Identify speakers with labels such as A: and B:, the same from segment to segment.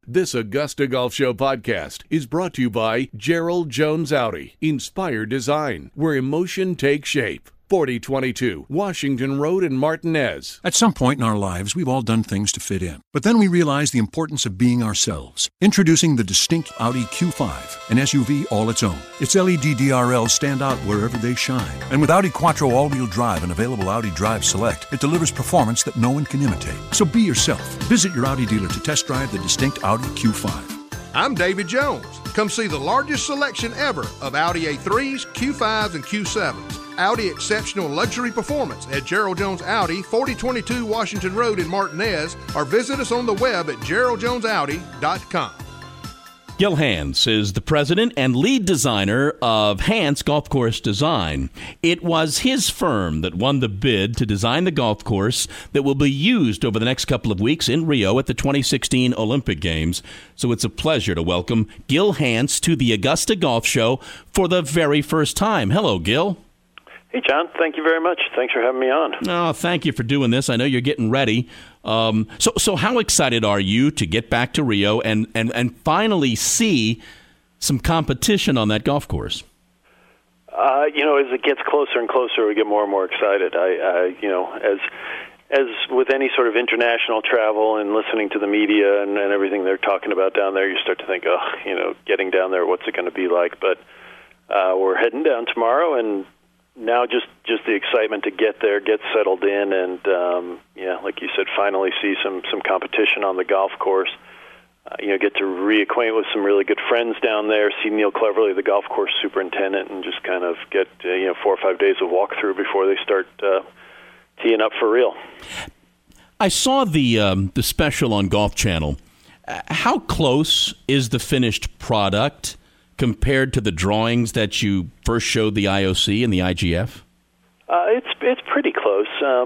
A: This Augusta Golf Show podcast is brought to you by Gerald Jones Audi. Inspire design, where emotion takes shape. 4022 Washington Road in Martinez.
B: At some point in our lives, we've all done things to fit in. But then we realize the importance of being ourselves. Introducing the distinct Audi Q5, an SUV all its own. Its LED DRLs stand out wherever they shine. And with Audi Quattro all-wheel drive and available Audi Drive Select, it delivers performance that no one can imitate. So be yourself. Visit your Audi dealer to test drive the distinct Audi Q5.
C: I'm David Jones. Come see the largest selection ever of Audi A3s, Q5s, and Q7s. Audi Exceptional Luxury Performance at Gerald Jones Audi, 4022 Washington Road in Martinez, or visit us on the web at geraldjonesaudi.com.
D: Gil Hanse is the president and lead designer of Hanse Golf Course Design. It was his firm that won the bid to design the golf course that will be used over the next couple of weeks in Rio at the 2016 Olympic Games. So it's a pleasure to welcome Gil Hanse to the Augusta Golf Show for the very first time. Hello, Gil.
E: Hey, John. Thank you very much. Thanks for having me on.
D: Oh, thank you for doing this. I know you're getting ready. So how excited are you to get back to Rio and finally see some competition on that golf course?
E: As it gets closer and closer, we get more and more excited. As with any sort of international travel and listening to the media and everything they're talking about down there, you start to think, getting down there, what's it going to be like? But we're heading down tomorrow, and now just the excitement to get there, get settled in, and like you said, finally see some competition on the golf course. Get to reacquaint with some really good friends down there, see Neil Cleverly, the golf course superintendent, and just kind of get 4 or 5 days of walkthrough before they start teeing up for real.
D: I saw the special on Golf Channel. How close is the finished product compared to the drawings that you first showed the IOC and the IGF?
E: It's pretty close.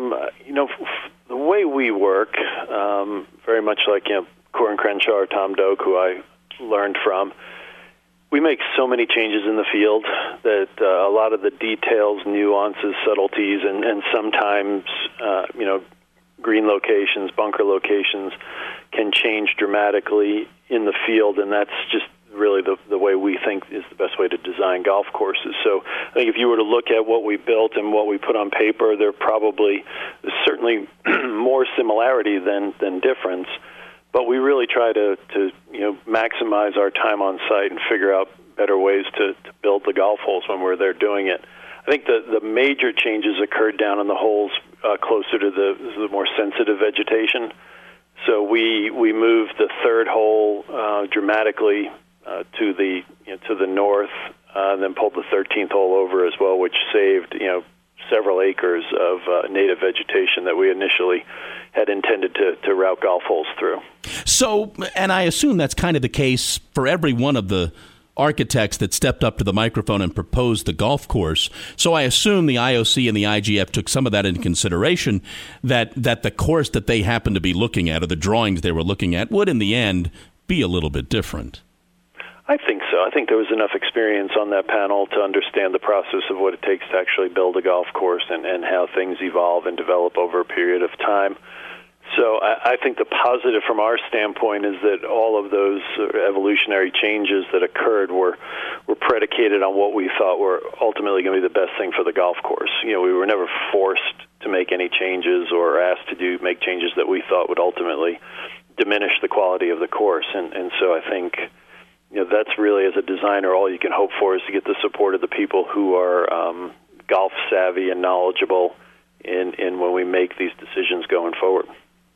E: The way we work, very much like Corin Crenshaw or Tom Doak, who I learned from, we make so many changes in the field that a lot of the details, nuances, subtleties, and sometimes green locations, bunker locations can change dramatically in the field, and that's just really the way we think is the best way to design golf courses. So I think if you were to look at what we built and what we put on paper, there probably is certainly more similarity than difference. But we really try to maximize our time on site and figure out better ways to build the golf holes when we're there doing it. I think the major changes occurred down in the holes closer to the more sensitive vegetation. So we moved the third hole dramatically to the north, then pulled the 13th hole over as well, which saved several acres of native vegetation that we initially had intended to route golf holes through.
D: So, and I assume that's kind of the case for every one of the architects that stepped up to the microphone and proposed the golf course. So I assume the IOC and the IGF took some of that into consideration, that the course that they happened to be looking at or the drawings they were looking at would in the end be a little bit different.
E: I think so. I think there was enough experience on that panel to understand the process of what it takes to actually build a golf course and how things evolve and develop over a period of time. So I think the positive from our standpoint is that all of those evolutionary changes that occurred were predicated on what we thought were ultimately going to be the best thing for the golf course. We were never forced to make any changes or asked to make changes that we thought would ultimately diminish the quality of the course. And so I think that's really, as a designer, all you can hope for is to get the support of the people who are golf savvy and knowledgeable in when we make these decisions going forward.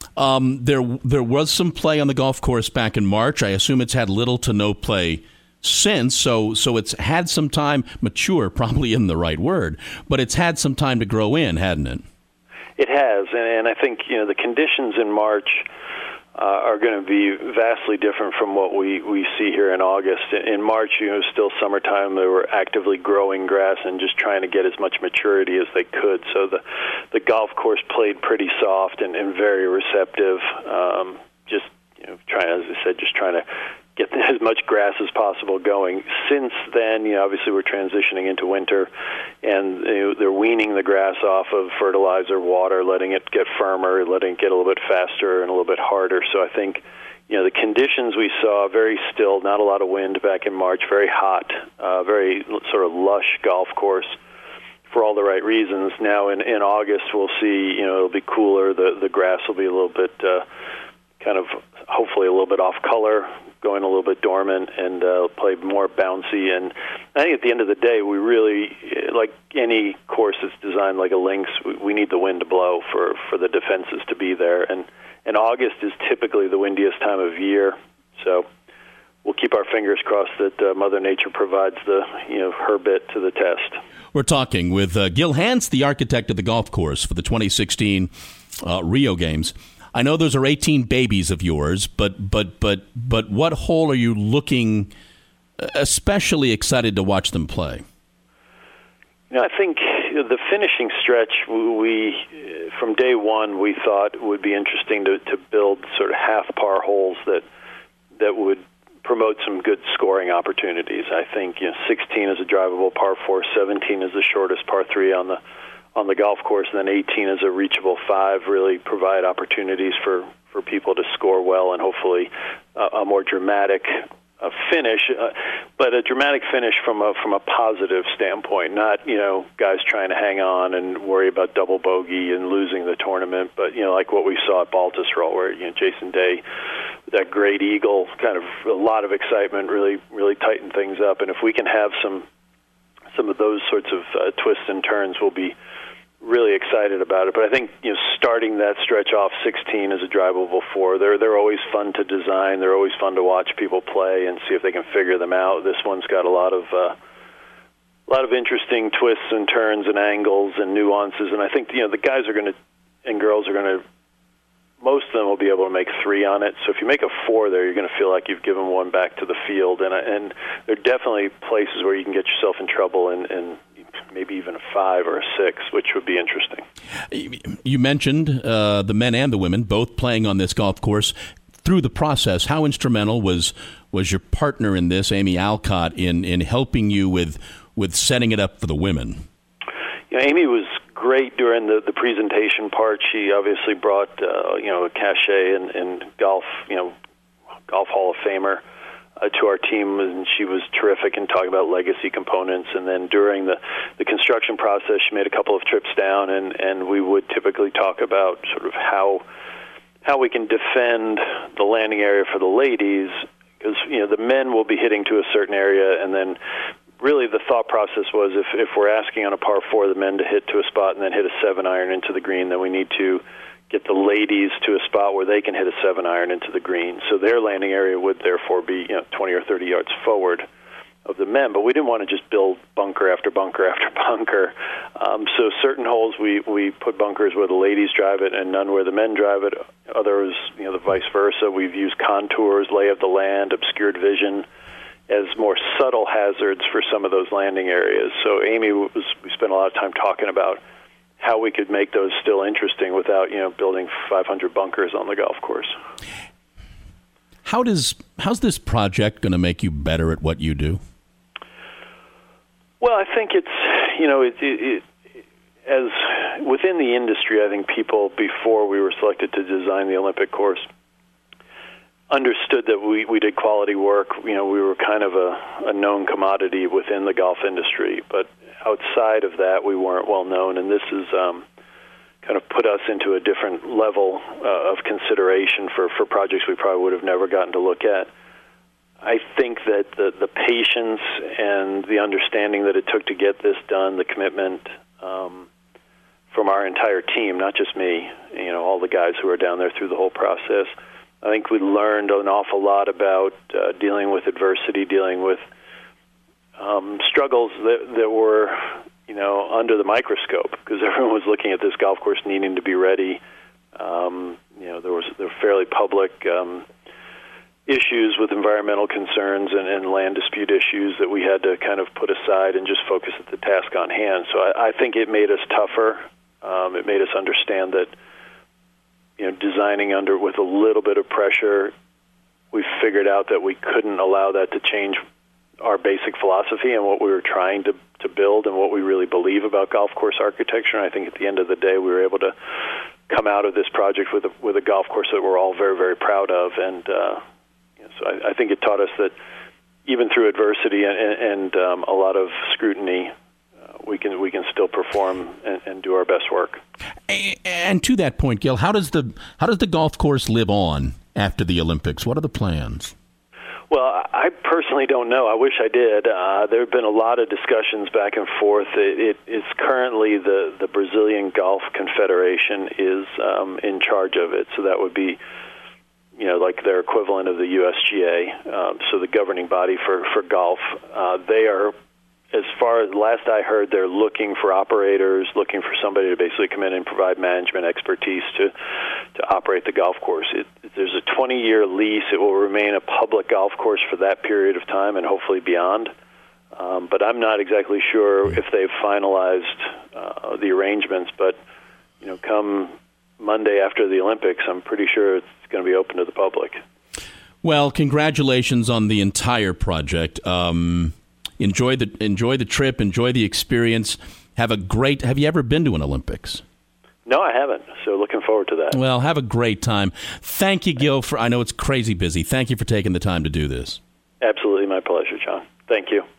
D: There was some play on the golf course back in March. I assume it's had little to no play since, so it's had some time, mature probably isn't the right word, but it's had some time to grow in, hadn't it?
E: It has, and I think the conditions in March are going to be vastly different from what we see here in August. In March, still summertime, they were actively growing grass and just trying to get as much maturity as they could. So the golf course played pretty soft and very receptive. Trying to get as much grass as possible going. Since then, obviously we're transitioning into winter, and they're weaning the grass off of fertilizer, water, letting it get firmer, letting it get a little bit faster and a little bit harder. So I think, the conditions we saw, very still, not a lot of wind back in March, very hot, very sort of lush golf course for all the right reasons. Now in August, we'll see, it'll be cooler. The grass will be a little bit kind of hopefully a little bit off color, going a little bit dormant, and play more bouncy. And I think at the end of the day, we really, like any course that's designed like a links, we need the wind to blow for the defenses to be there. And August is typically the windiest time of year, so we'll keep our fingers crossed that Mother Nature provides her bit to the test.
D: We're talking with Gil Hanse, the architect of the golf course for the 2016 Rio Games. I know those are 18 babies of yours, but what hole are you looking especially excited to watch them play?
E: I think the finishing stretch, we from day one, we thought it would be interesting to build sort of half-par holes that would promote some good scoring opportunities. I think 16 is a drivable par 4, 17 is the shortest par 3 on the golf course, and then 18 is a reachable 5. Really provide opportunities for people to score well and hopefully a more dramatic finish, but a dramatic finish from a positive standpoint, not guys trying to hang on and worry about double bogey and losing the tournament, but like what we saw at Baltusrol, where Jason Day, that great eagle, kind of a lot of excitement, really tightened things up, and if we can have some of those sorts of twists and turns, we'll be really excited about it. But I think starting that stretch off 16 as a drivable 4, they're always fun to design. They're always fun to watch people play and see if they can figure them out. This one's got a lot of interesting twists and turns and angles and nuances. And I think the guys are going to and girls are going to. Most of them will be able to make 3 on it. So if you make a 4 there, you're going to feel like you've given one back to the field. And there are definitely places where you can get yourself in trouble and maybe even a 5 or a 6, which would be interesting.
D: You mentioned the men and the women both playing on this golf course. Through the process, how instrumental was your partner in this, Amy Alcott, in helping you with setting it up for the women?
E: Amy was great during the presentation part. She obviously brought a cachet and golf Hall of Famer to our team, and she was terrific in talking about legacy components. And then during the construction process, she made a couple of trips down, and we would typically talk about sort of how we can defend the landing area for the ladies, because the men will be hitting to a certain area, and then really the thought process was if we're asking on a par 4 the men to hit to a spot and then hit a 7-iron into the green, then we need to get the ladies to a spot where they can hit a 7-iron into the green. So their landing area would therefore be 20 or 30 yards forward of the men. But we didn't want to just build bunker after bunker after bunker. So certain holes we put bunkers where the ladies drive it and none where the men drive it. Others, the vice versa. We've used contours, lay of the land, obscured vision as more subtle hazards for some of those landing areas. So we spent a lot of time talking about how we could make those still interesting without, building 500 bunkers on the golf course.
D: How's this project going to make you better at what you do?
E: Well, I think it's, as within the industry, I think people, before we were selected to design the Olympic course, understood that we did quality work. We were kind of a known commodity within the golf industry, but outside of that, we weren't well known, and this has kind of put us into a different level of consideration for projects we probably would have never gotten to look at. I think that the patience and the understanding that it took to get this done, the commitment from our entire team, not just me, all the guys who are down there through the whole process, I think we learned an awful lot about dealing with adversity, dealing with struggles that were, under the microscope, because everyone was looking at this golf course needing to be ready. There were fairly public issues with environmental concerns and land dispute issues that we had to kind of put aside and just focus at the task on hand. So I think it made us tougher. It made us understand that, designing with a little bit of pressure, we figured out that we couldn't allow that to change our basic philosophy and what we were trying to build and what we really believe about golf course architecture. And I think at the end of the day, we were able to come out of this project with a golf course that we're all very, very proud of. And so I think it taught us that even through adversity and a lot of scrutiny, we can still perform and do our best work.
D: And to that point, Gil, how does the golf course live on after the Olympics? What are the plans?
E: Well, I personally don't know. I wish I did. There have been a lot of discussions back and forth. It's currently the Brazilian Golf Confederation is in charge of it, so that would be, like their equivalent of the USGA, so the governing body for golf. They are, as far as last I heard, they're looking for operators, looking for somebody to basically come in and provide management expertise to operate the golf course. There's a 20-year lease. It will remain a public golf course for that period of time and hopefully beyond. But I'm not exactly sure if they've finalized the arrangements. But, come Monday after the Olympics, I'm pretty sure it's going to be open to the public.
D: Well, congratulations on the entire project. Enjoy the trip. Enjoy the experience. Have you ever been to an Olympics?
E: No, I haven't. So looking forward to that.
D: Well, have a great time. Thank you, Gil. I know it's crazy busy. Thank you for taking the time to do this.
E: Absolutely, my pleasure, John. Thank you.